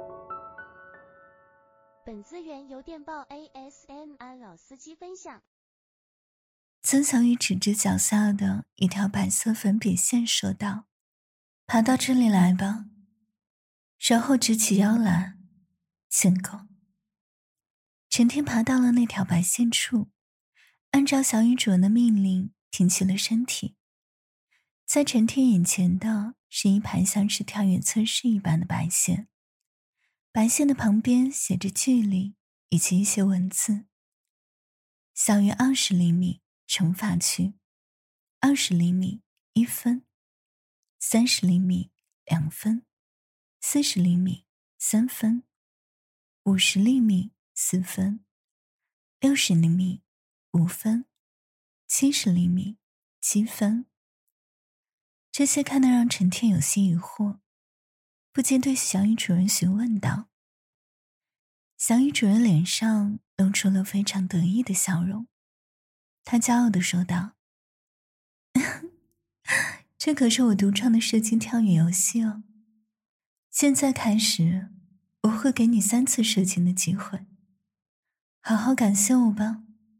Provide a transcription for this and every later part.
本资源由电报 ASMR 老司机分享。 曾小雨指着脚下的一条白色粉笔线说道：“爬到这里来吧。”然后直起腰来，请够。陈天爬到了那条白线处，按照小雨主人的命令挺起了身体。在陈天眼前的是一排像是跳远测试一般的白线，白线的旁边写着距离以及一些文字。小于20厘米乘法区，20厘米1分，30厘米2分，40厘米3分，50厘米4分，60厘米5分，70厘米7分。这些看得让陈天有些疑惑，不禁对小雨主人询问道。小雨主人脸上露出了非常得意的笑容，他骄傲地说道：“这可是我独创的射精跳远游戏哦！现在开始，我会给你3次射精的机会，好好感谢我吧。”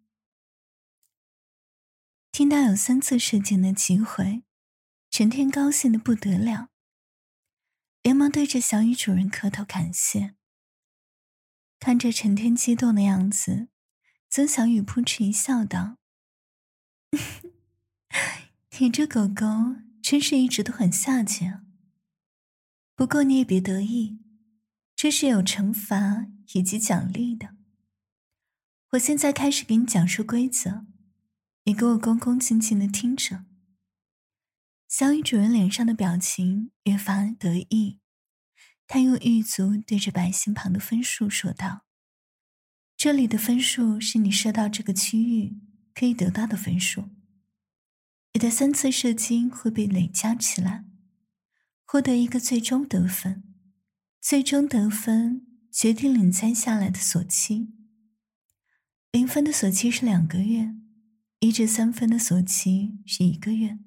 听到有3次射精的机会，陈天高兴得不得了，连忙对着小雨主人磕头感谢。看着陈天激动的样子，曾小雨扑哧一笑道：“你这狗狗真是一直都很下贱啊。不过你也别得意，这是有惩罚以及奖励的。我现在开始给你讲述规则，你给我恭恭敬敬地听着。”小雨主人脸上的表情越发得意，他用玉足对着白线旁的分数说道：“这里的分数是你射到这个区域可以得到的分数，你的3次射精会被累加起来，获得一个最终得分，最终得分决定了你摘下来的锁期。0分的锁期是2个月，1至3分的锁期是1个月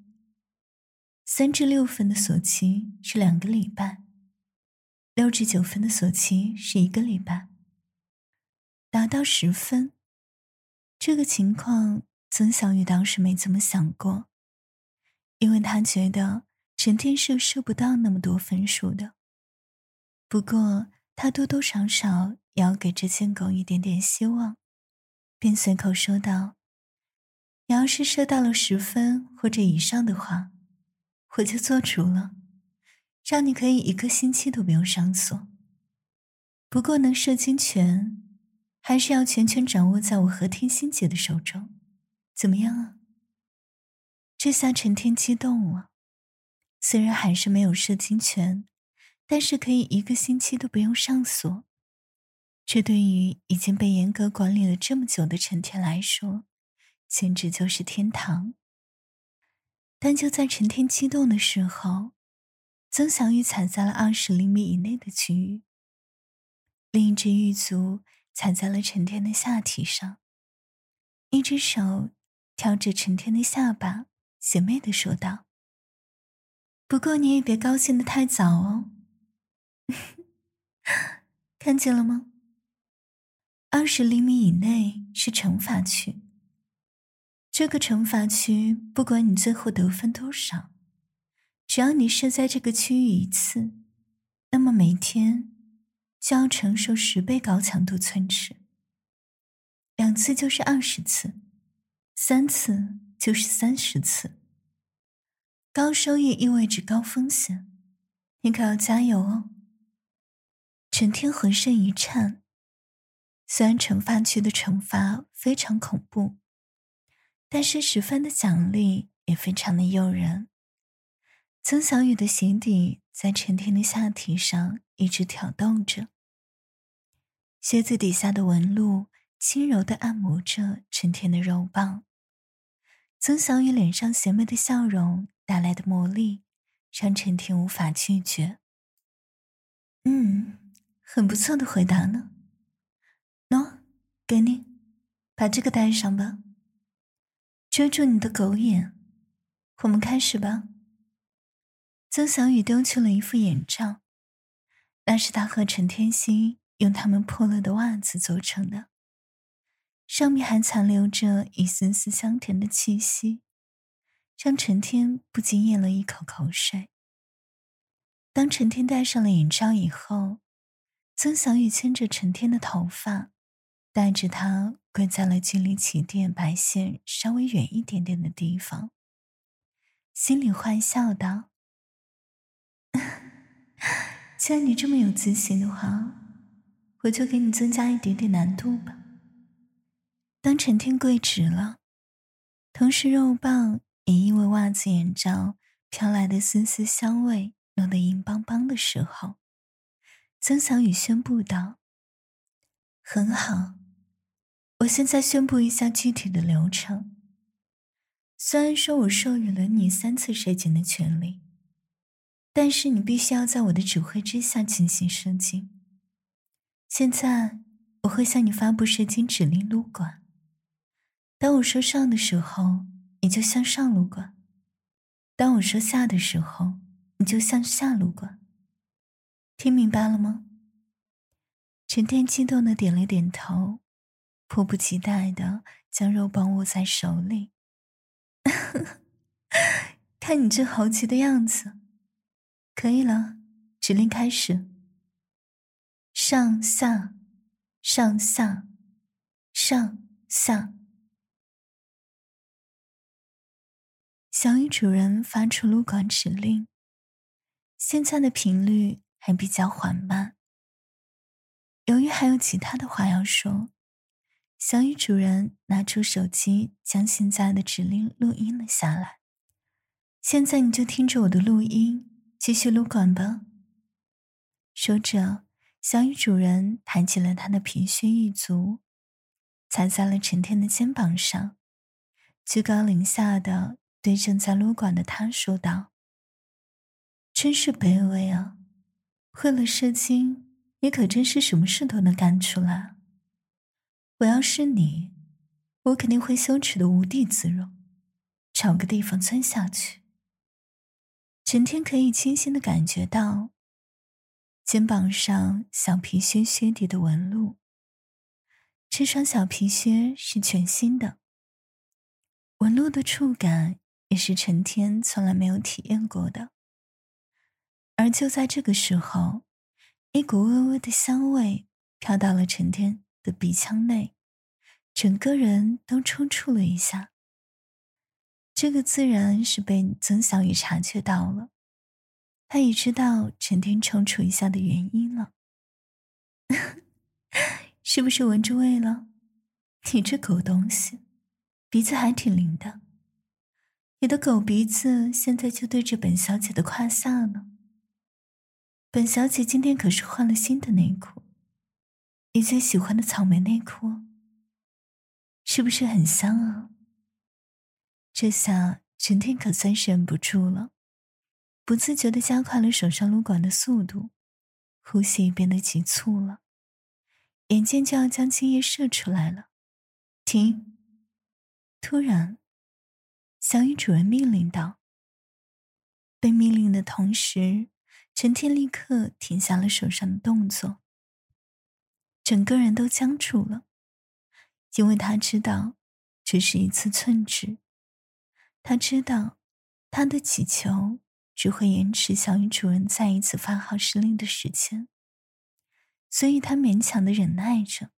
，3至6分的锁期是2个礼拜，6至9分的锁期是1个礼拜。达到10分，这个情况曾小雨当时没怎么想过，因为他觉得陈天射不到那么多分数的。不过他多多少少也要给这贱狗一点点希望，便随口说道：“你要是射到了10分或者以上的话，我就做主了，让你可以1个星期都不用上锁。不过能射精权还是要全权掌握在我和天心姐的手中，怎么样啊？”这下陈天激动了，虽然还是没有射精权，但是可以1个星期都不用上锁，这对于已经被严格管理了这么久的陈天来说，简直就是天堂。但就在陈天激动的时候，曾小雨踩在了20厘米以内的区域，另一只玉足踩在了陈天的下体上，一只手挑着陈天的下巴，邪魅地说道：“不过你也别高兴得太早哦。”看见了吗？20厘米以内是惩罚区，这个惩罚区不管你最后得分多少，只要你射在这个区域1次，那么每天就要承受10倍高强度寸尺，2次就是20次，3次就是30次。高收益意味着高风险，你可要加油哦。陈天浑身一颤，虽然惩罚区的惩罚非常恐怖，但是10分的奖励也非常的诱人。曾小雨的鞋底在陈天的下体上一直挑动着，靴子底下的纹路轻柔地按摩着陈天的肉棒。曾小雨脸上邪魅的笑容带来的魔力，让陈天无法拒绝。很不错的回答呢。喏，给你，把这个戴上吧，遮住你的狗眼。我们开始吧。曾小雨丢去了一副眼罩， 那是他和陈天熙用他们破了的袜子做成的，上面还残留着一丝丝香甜的气息，让陈天不禁咽了一口口水。当陈天戴上了眼罩以后，曾小雨牵着陈天的头发，带着他跪在了距离起点白线稍微远一点点的地方，心里坏笑道：既然你这么有自信的话，我就给你增加一点点难度吧。当陈天跪直了，同时肉棒也因为袜子眼罩飘来的丝丝香味弄得硬邦邦的时候，曾小雨宣布道：很好，我现在宣布一下具体的流程。虽然说我授予了你3次射精的权利，但是你必须要在我的指挥之下进行射精。现在我会向你发布射精指令撸管，当我说上的时候，你就向上撸管；当我说下的时候，你就向下撸管。听明白了吗？陈天激动地点了点头，迫不及待地将肉棒握在手里。看你这猴急的样子，可以了，指令开始。上下，上下，上下。小雨主人发出撸管指令，现在的频率还比较缓慢。由于还有其他的话要说，小雨主人拿出手机将现在的指令录音了下来。现在你就听着我的录音，继续撸管吧。说着，小雨主人抬起了他的皮靴一足，踩在了陈天的肩膀上，居高临下的对正在撸管的他说道：真是卑微啊，为了射精，你可真是什么事都能干出来。我要是你，我肯定会羞耻的无地自容，找个地方钻下去。陈天可以清晰地感觉到肩膀上小皮靴靴底的纹路，这双小皮靴是全新的，纹路的触感也是陈天从来没有体验过的。而就在这个时候，一股微微的香味飘到了陈天的鼻腔内，整个人都抽搐了一下。这个自然是被曾小雨察觉到了，他也知道陈天抽搐一下的原因了。是不是闻着味了？你这狗东西，鼻子还挺灵的。你的狗鼻子现在就对着本小姐的胯下呢。本小姐今天可是换了新的内裤，你最喜欢的草莓内裤，是不是很香啊？这下陈天可算是忍不住了，不自觉地加快了手上撸管的速度，呼吸也变得急促了，眼见就要将精液射出来了。停！突然，小雨主人命令道。被命令的同时，陈天立刻停下了手上的动作，整个人都僵住了，因为他知道这是一次寸止，他知道他的祈求只会延迟小雨主人再一次发号施令的时间，所以他勉强地忍耐着。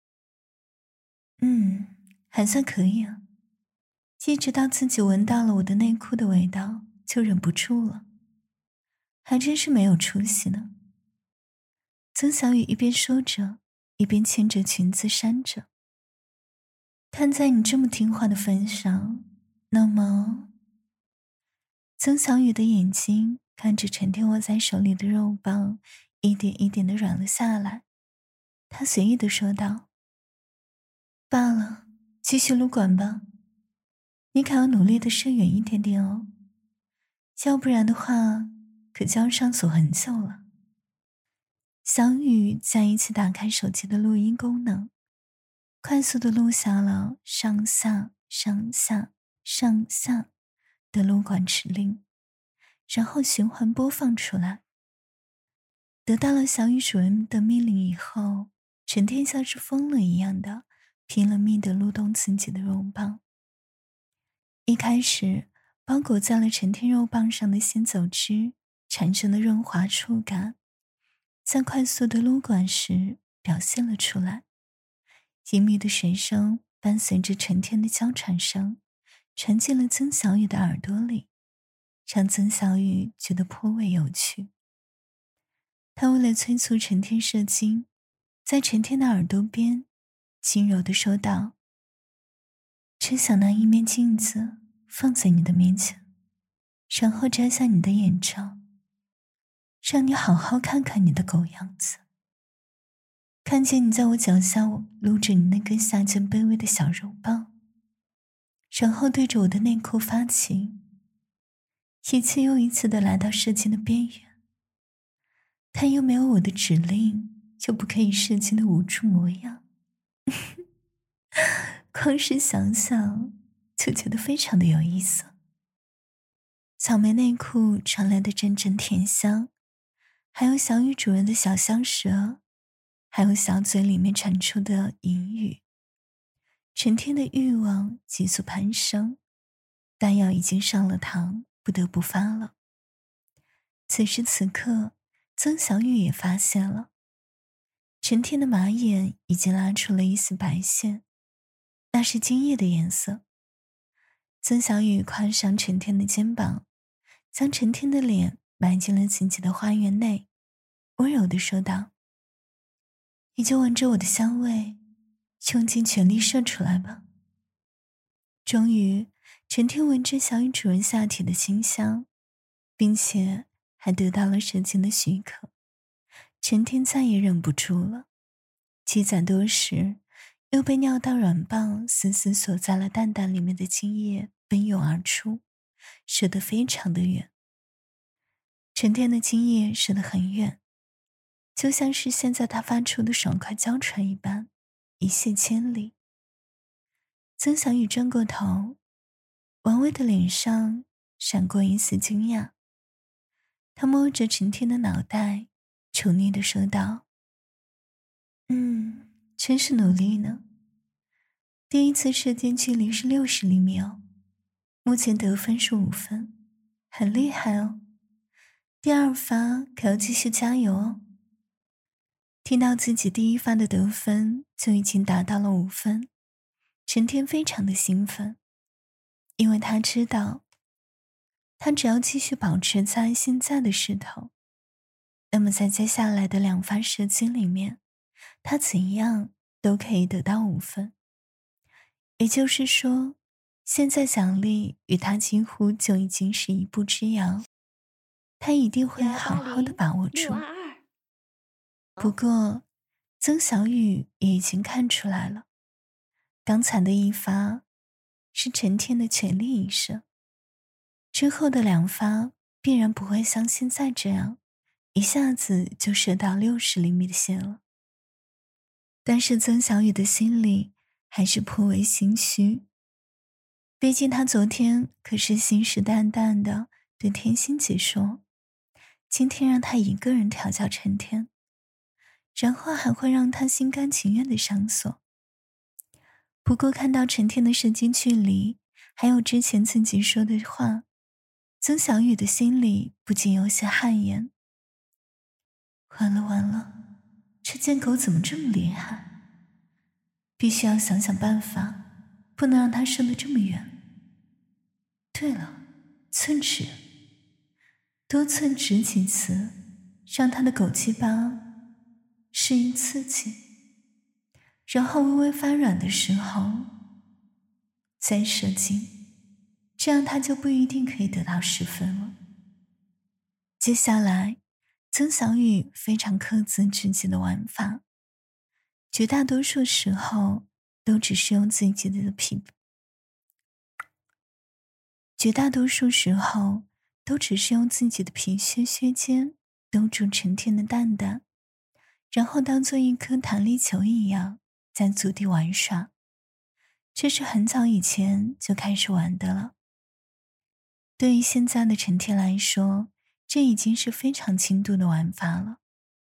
还算可以啊，一直到自己闻到了我的内裤的味道就忍不住了，还真是没有出息呢。曾小雨一边说着，一边牵着裙子扇着。看在你这么听话的份上，那么……曾小雨的眼睛看着陈天握在手里的肉棒一点一点地软了下来，他随意地说道：罢了，继续撸管吧，你可要努力地射远一点点哦，要不然的话可就要上锁很久了。小雨再一次打开手机的录音功能，快速地录下了上下上下上下的撸管指令，然后循环播放出来。 得到了小雨主人的命令以后，陈天像是疯了一样的拼了命的撸动自己的肉棒。一开始，包裹在了陈天肉棒上的鲜枣汁产生的润滑触感，在快速的撸管时表现了出来。隐秘的水声伴随着陈天的娇喘声，传进了曾小雨的耳朵里，让曾小雨觉得颇为有趣。他为了催促陈天射精，在陈天的耳朵边轻柔地说道：“真想拿一面镜子放在你的面前，然后摘下你的眼罩，让你好好看看你的狗样子。看见你在我脚下撸着你那根下贱卑微的小肉棒，然后对着我的内裤发情，一次又一次地来到射精的边缘。他又没有我的指令，就不可以射精的无助模样。光是想想就觉得非常的有意思。草莓内裤传来的阵阵甜香，还有小雨主人的小香舌，还有小嘴里面传出的淫语，陈天的欲望急速攀升，弹药已经上了膛，不得不发了。此时此刻，曾小雨也发现了，陈天的马眼已经拉出了一丝白线，那是精液的颜色。曾小雨跨上陈天的肩膀，将陈天的脸埋进了自己的花园内，温柔地说道：“你就闻着我的香味，用尽全力射出来吧。”终于，陈天闻着小雨主人下体的清香，并且还得到了射精的许可。陈天再也忍不住了，积攒多时，又被尿道软棒死死锁在了蛋蛋里面的精液奔涌而出，射得非常的远。陈天的精液射得很远，就像是现在他发出的爽快娇喘一般，一泻千里。曾小雨转过头，王威的脸上闪过一丝惊讶，他摸着陈天的脑袋，宠溺地说道：“真是努力呢。第一次射箭距离是60厘米哦，目前得分是5分，很厉害哦。第二发可要继续加油哦。”听到自己第一发的得分就已经达到了5分，陈天非常的兴奋，因为他知道，他只要继续保持在现在的势头，那么在接下来的2发射精里面，他怎样都可以得到5分。也就是说，现在奖励与他几乎就已经是一步之遥，他一定会好好的把握住。不过，曾小雨也已经看出来了，刚才的一发是陈天的全力一射，之后的2发必然不会像现在这样一下子就射到60厘米的线了。但是曾小雨的心里还是颇为心虚，毕竟他昨天可是信誓旦旦的对天心姐说，今天让他一个人调教陈天，然后还会让他心甘情愿的上锁。不过看到陈天的射精距离，还有之前自己说的话，曾小雨的心里不禁有些汗颜。完了完了，这贱狗怎么这么厉害？必须要想想办法，不能让它射得这么远。对了，寸尺，多寸指几次，让它的狗鸡巴适应刺激，然后微微发软的时候再射精，这样它就不一定可以得到10分了。接下来，曾小雨非常克制自己的玩法，绝大多数时候都只是用自己的皮削尖兜住陈天的蛋蛋，然后当做一颗弹力球一样在足底玩耍。这是很早以前就开始玩的了。对于现在的陈天来说，这已经是非常轻度的玩法了。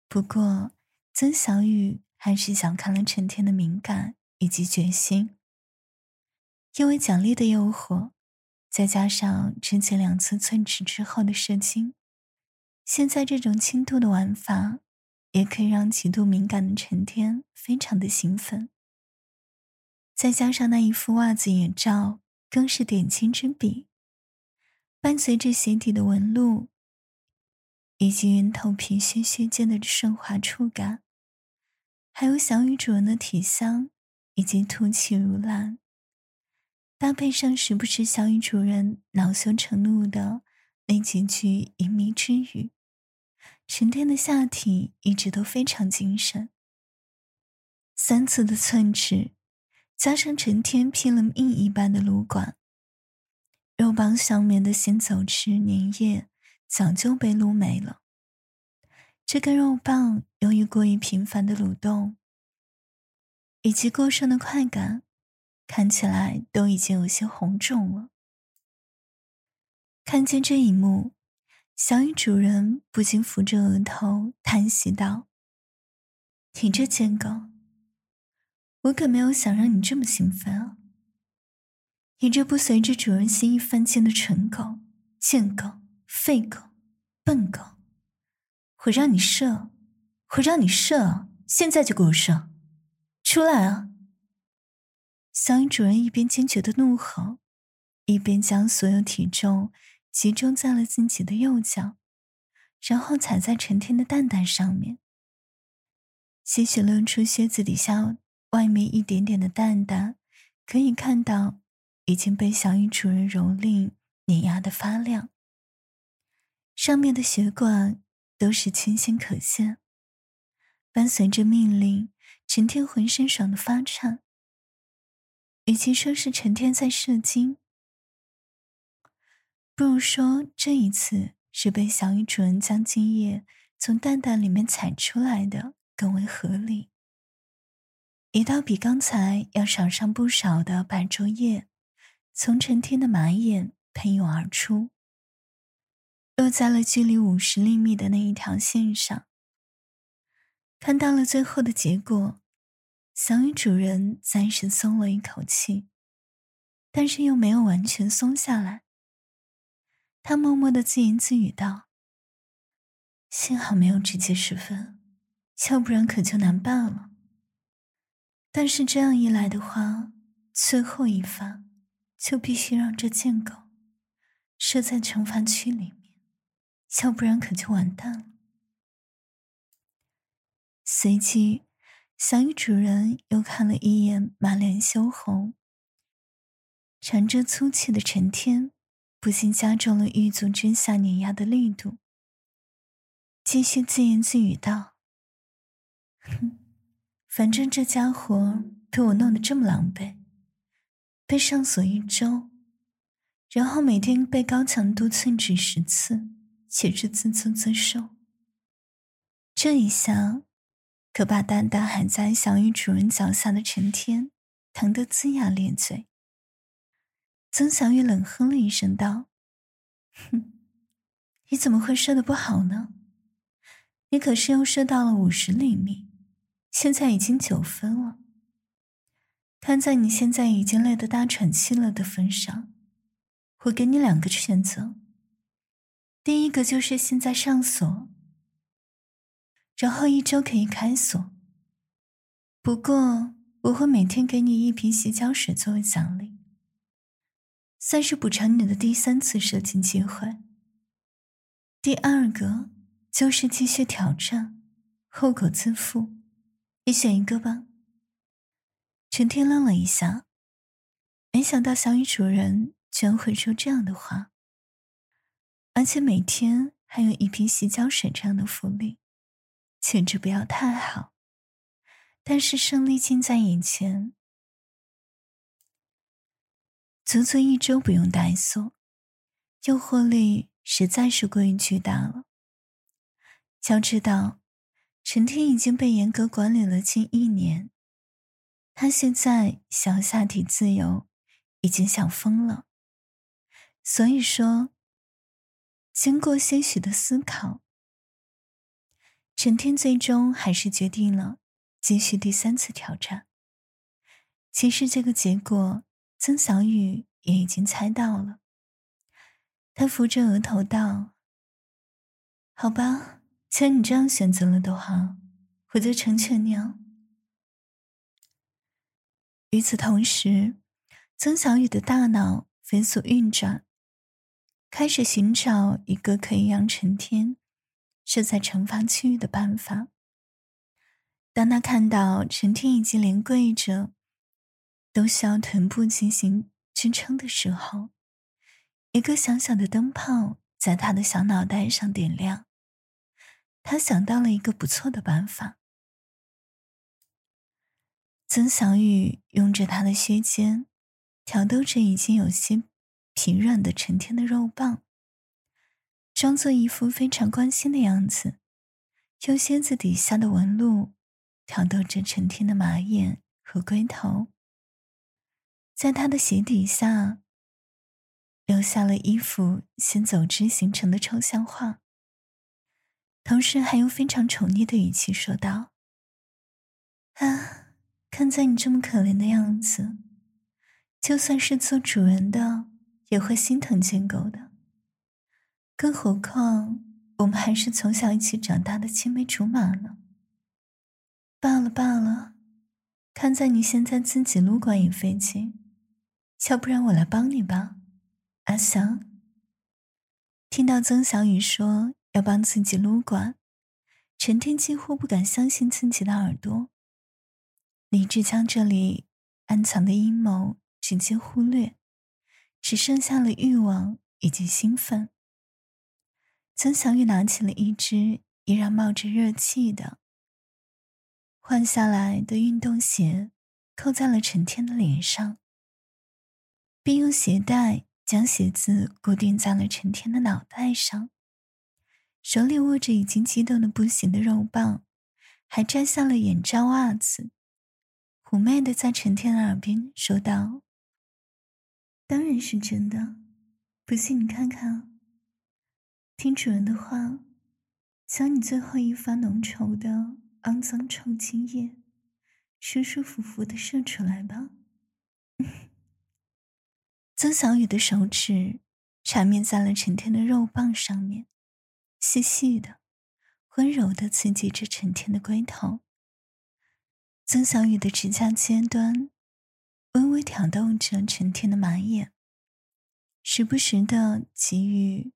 不过曾小雨还是小看了陈天的敏感以及决心，因为奖励的诱惑，再加上之前2次寸尺之后的射精，现在这种轻度的玩法也可以让极度敏感的陈天非常的兴奋。再加上那一副袜子眼罩更是点睛之笔，伴随着鞋底的纹路以及云头皮屑屑间的顺滑触感，还有小雨主人的体香以及吐气如兰，搭配上时不时小雨主人恼羞成怒的那几句淫靡之语，陈天的下体一直都非常精神。3次的寸尺加上陈天拼了命一般的撸管，肉棒上面的先走池粘液早就被撸没了。这根肉棒由于过于频繁的蠕动以及过剩的快感，看起来都已经有些红肿了。看见这一幕，小雨主人不禁扶着额头叹息道：“你这贱狗，我可没有想让你这么兴奋啊！你这不随着主人心意犯贱的蠢狗、贱狗、废狗、笨狗，我让你射，我让你射，现在就给我射，出来啊！”小雨主人一边坚决的怒吼，一边将所有体重集中在了自己的右脚，然后踩在陈天的蛋蛋上面。些许露出靴子底下外面一点点的蛋蛋，可以看到已经被小雨主人蹂躏碾压的发亮，上面的血管都是清晰可见。伴随着命令，陈天浑身爽得发颤。与其说是陈天在射精，不如说这一次是被小雨主人将精液从蛋蛋里面采出来的更为合理。一道比刚才要少上不少的白灼液从陈天的马眼喷涌而出，落在了距离50厘米的那一条线上。看到了最后的结果，小雨主人暂时松了一口气，但是又没有完全松下来。他默默地自言自语道：“幸好没有直接10分，要不然可就难办了。但是这样一来的话，最后一发就必须让这贱狗射在惩罚区里面，要不然可就完蛋了。”随即，小雨主人又看了一眼满脸羞红、缠着粗气的陈天，不禁加重了狱卒之下碾压的力度，继续自言自语道：“哼，反正这家伙被我弄得这么狼狈，被上锁1周，然后每天被高强度寸指10次，且是自作自受。这一下可把蛋蛋还在小雨主人脚下的陈天疼得龇牙咧嘴。”曾小雨冷哼了一声道：“哼，你怎么会射得不好呢？你可是又射到了50厘米，现在已经9分了。看在你现在已经累得大喘气了的份上，我给你2个选择。第一个就是现在上锁，然后1周可以开锁。不过我会每天给你1瓶洗脚水作为奖励，算是补偿你的第3次射精机会。第二个就是继续挑战，后果自负，你选一个吧。”陈天愣了一下，没想到小雨主人居然会说这样的话，而且每天还有1瓶洗脚水这样的福利，简直不要太好。但是胜利近在眼前，足足1周不用带锁，诱惑力实在是过于巨大了。要知道，陈天已经被严格管理了近1年，他现在想下体自由，已经想疯了。所以说，经过些许的思考， 陈天最终还是决定了继续第3次挑战。其实这个结果曾小雨也已经猜到了，他扶着额头道：好吧，既然你这样选择了的话，我就成全你啊。与此同时，曾小雨的大脑飞速运转，开始寻找一个可以让陈天设在惩罚区域的办法。当他看到陈天已经连跪着都需要臀部进行支撑的时候，一个小小的灯泡在他的小脑袋上点亮。他想到了一个不错的办法。曾小雨用着他的靴尖挑逗着已经有些疲软的陈天的肉棒，装作一副非常关心的样子，用靴子底下的纹路挑逗着陈天的马眼和龟头，在他的鞋底下留下了衣服先走之形成的抽象画，同时还用非常宠溺的语气说道：啊，看在你这么可怜的样子，就算是做主人的也会心疼贱狗的，更何况我们还是从小一起长大的青梅竹马呢。罢了罢了，看在你现在自己撸管也费劲，要不然我来帮你吧，阿翔。听到曾小雨说要帮自己撸管，陈天几乎不敢相信自己的耳朵，理智将这里暗藏的阴谋直接忽略，只剩下了欲望以及兴奋。曾小雨拿起了一只依然冒着热气的换下来的运动鞋，扣在了陈天的脸上，并用鞋带将鞋子固定在了陈天的脑袋上，手里握着已经激动的不行的肉棒，还摘下了眼罩袜子，妩媚的在陈天的耳边说道：当然是真的，不信你看看，听主人的话，将你最后一发浓稠的肮脏臭精液舒舒服服的射出来吧。曾小雨的手指缠绵在了陈天的肉棒上面，细细的温柔地刺激着陈天的龟头。曾小雨的指甲尖端微微挑逗着陈天的马眼，时不时地给予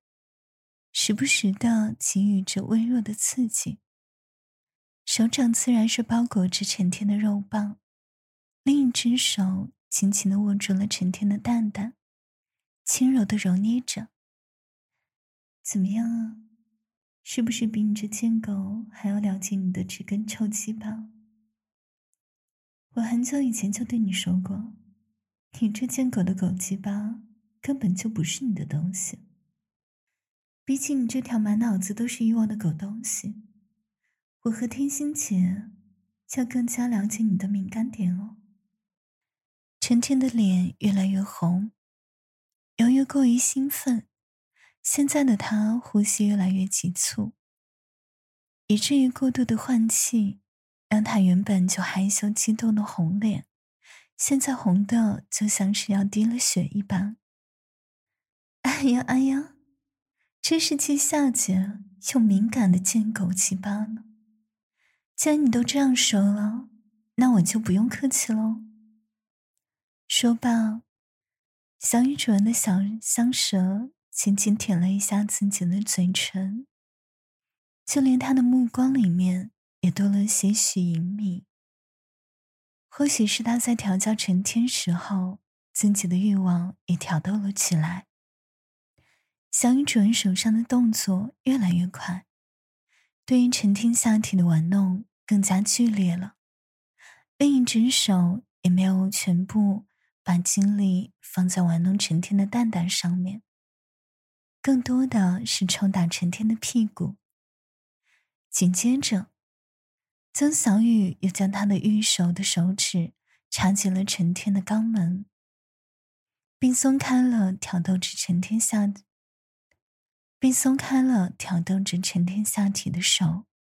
着微弱的刺激。手掌自然是包裹着陈天的肉棒，另一只手轻轻地握住了陈天的蛋蛋，轻柔地揉捏着。怎么样啊？是不是比你这贱狗还要了解你的这根臭鸡巴？我很久以前就对你说过，你这贱狗的狗鸡巴根本就不是你的东西。比起你这条满脑子都是欲望的狗东西，我和天心姐要更加了解你的敏感点哦。陈天的脸越来越红，由于过于兴奋，现在的他呼吸越来越急促，以至于过度的换气让他原本就害羞激动的红脸现在红的就像是要滴了血一般。哎呀哎呀，真是既下贱又敏感的贱狗鸡巴呢。既然你都这样说了，那我就不用客气喽。说罢，小雨主人的小香舌轻轻舔了一下自己的嘴唇，就连他的目光里面也多了些许隐秘。或许是他在调教陈天时候，自己的欲望也挑逗了起来。小雨主人手上的动作越来越快，对于陈天下体的玩弄更加剧烈了。另一只手也没有全部把精力放在玩弄陈天的蛋蛋上面，更多的是抽打陈天的屁股。紧接着，曾小雨又将他的玉手的手指插进了陈天的肛门，并松开了挑逗着陈天下体的手，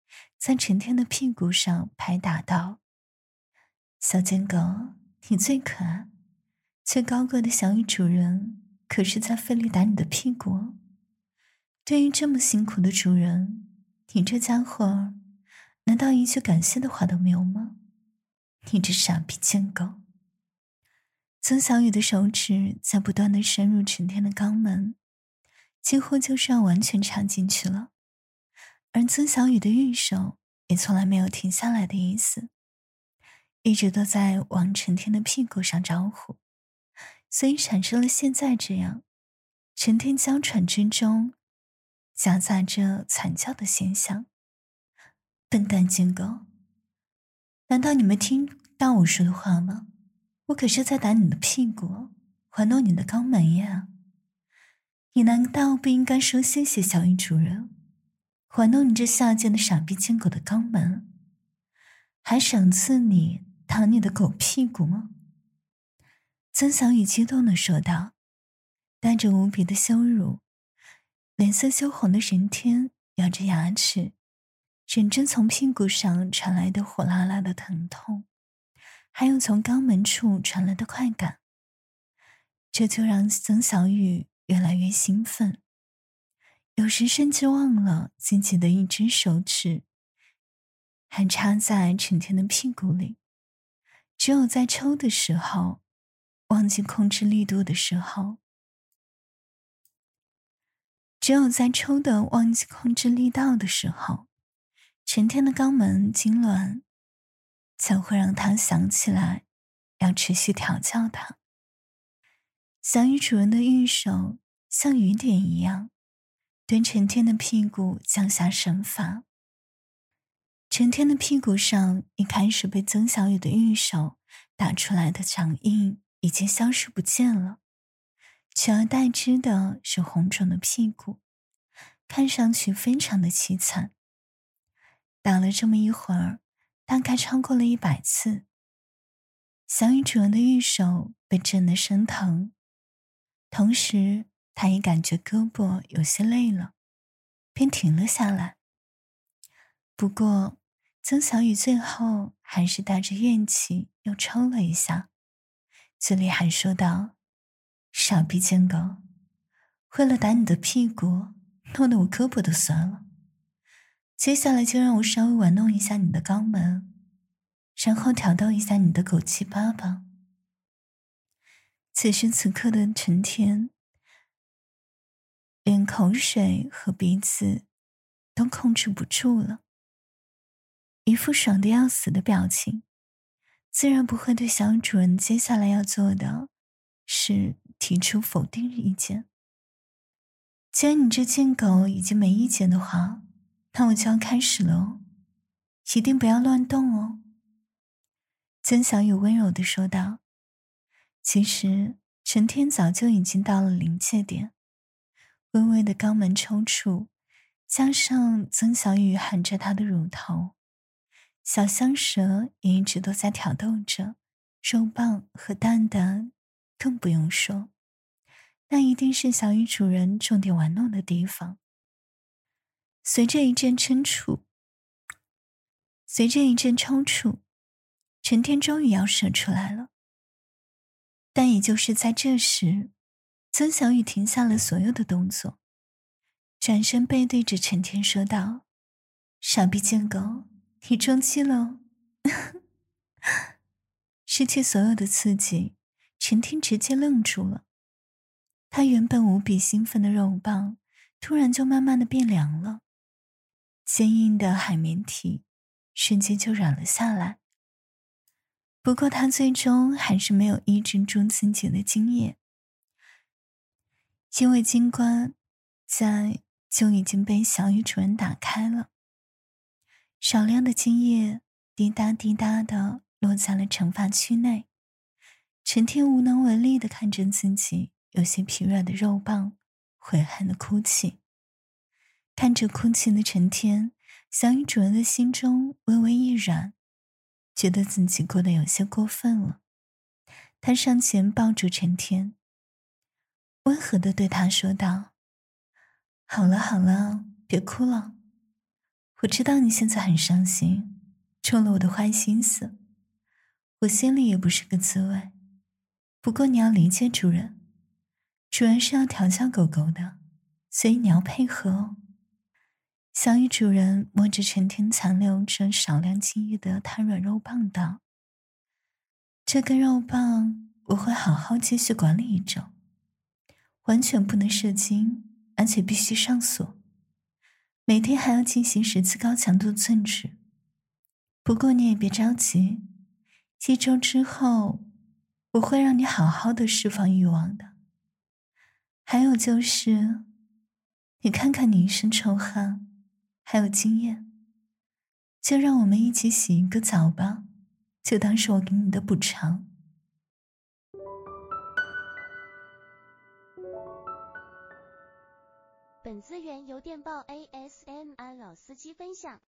在陈天的屁股上拍打道：“小贱狗，你最可爱，最高贵的小雨主人可是在费力打你的屁股哦。对于这么辛苦的主人，你这家伙难道一句感谢的话都没有吗？你这傻逼贱狗！”曾小雨的手指在不断地深入陈天的肛门，几乎就是要完全插进去了。而曾小雨的玉手也从来没有停下来的意思，一直都在往陈天的屁股上招呼，所以产生了现在这样陈天娇喘之中夹杂着惨叫的现象。笨蛋贱狗，难道你没听到我说的话吗？我可是在打你的屁股，玩弄你的肛门呀！你难道不应该说谢谢小雨主人，玩弄你这下贱的傻逼贱狗的肛门，还赏赐你打你的狗屁股吗？曾小雨激动地说道，带着无比的羞辱，脸色羞红的神天咬着牙齿，忍着从屁股上传来的火辣辣的疼痛，还有从肛门处传来的快感，这就让曾小雨越来越兴奋，有时甚至忘了自己的一只手指还插在陈天的屁股里，只有在抽的时候，忘记控制力度的时候，忘记控制力道的时候，陈天的肛门痉挛才会让他想起来要持续调教他。小雨主人的玉手像雨点一样对陈天的屁股降下神法。陈天的屁股上一开始被曾小雨的玉手打出来的掌印已经消失不见了，取而代之的是红肿的屁股，看上去非常的凄惨。打了这么一会儿，大概超过了100次，小雨主人的玉手被震得生疼，同时他也感觉胳膊有些累了，便停了下来。不过曾小雨最后还是带着怨气又抽了一下，嘴里还说道：“傻逼贱狗，为了打你的屁股，弄得我胳膊都酸了。接下来就让我稍微玩弄一下你的肛门，然后挑逗一下你的狗鸡巴吧。”此时此刻的陈天连口水和鼻子都控制不住了，一副爽得要死的表情，自然不会对小主人接下来要做的是提出否定意见。既然你这贱狗已经没意见的话，那我就要开始了哦，一定不要乱动哦。曾小雨温柔地说道。其实陈天早就已经到了临界点，微微的肛门抽搐，加上曾小雨含着他的乳头，小香舌也一直都在挑逗着，肉棒和蛋蛋更不用说，那一定是小雨主人重点玩弄的地方。随着一阵抽搐，陈天终于要射出来了。但也就是在这时，曾小雨停下了所有的动作，转身背对着陈天说道：“傻逼贱狗，你中气了哦。”失去所有的刺激，陈天直接愣住了。他原本无比兴奋的肉棒突然就慢慢的变凉了，坚硬的海绵体瞬间就软了下来。不过他最终还是没有抑制住自己的精液，因为金冠就已经被小雨主人打开了，少量的精液滴答滴答的落在了惩罚区内。陈天无能为力的看着自己有些疲软的肉棒悔恨的哭泣。看着哭泣的陈天，小雨主人的心中微微一软，觉得自己过得有些过分了。他上前抱住陈天，温和地对他说道：“好了好了，别哭了， 我知道你现在很伤心，中了我的坏心思，我心里也不是个滋味。不过你要理解主人，主人是要调教狗狗的，所以你要配合哦。小雨主人摸着成天残留着少量精液的瘫软肉棒道：“这根肉棒我会好好继续管理一周，完全不能射精，而且必须上锁，每天还要进行10次高强度寸指。不过你也别着急，1周之后我会让你好好的释放欲望的。还有就是，你看看你一身臭汗，还有经验，就让我们一起洗一个澡吧，就当是我给你的补偿。” 本资源由电报 ASMR 老司机分享。